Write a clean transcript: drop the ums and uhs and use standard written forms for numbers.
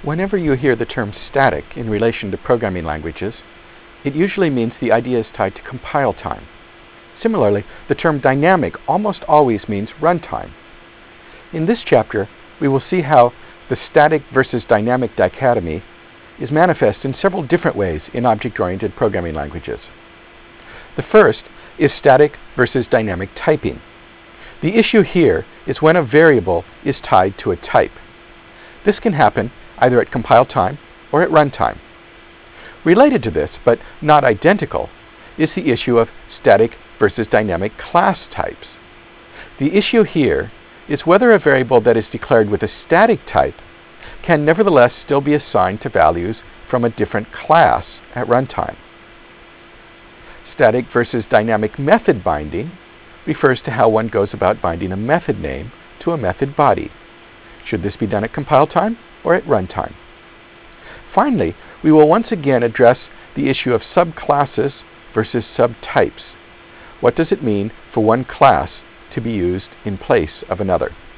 Whenever you hear the term static in relation to programming languages, it usually means the idea is tied to compile time. Similarly, the term dynamic almost always means runtime. In this chapter, we will see how the static versus dynamic dichotomy is manifest in several different ways in object-oriented programming languages. The first is static versus dynamic typing. The issue here is when a variable is tied to a type. This can happen either at compile time or at runtime. Related to this, but not identical, is the issue of static versus dynamic class types. The issue here is whether a variable that is declared with a static type can nevertheless still be assigned to values from a different class at runtime. Static versus dynamic method binding refers to how one goes about binding a method name to a method body. Should this be done at compile time or at runtime? Finally, we will once again address the issue of subclasses versus subtypes. What does it mean for one class to be used in place of another?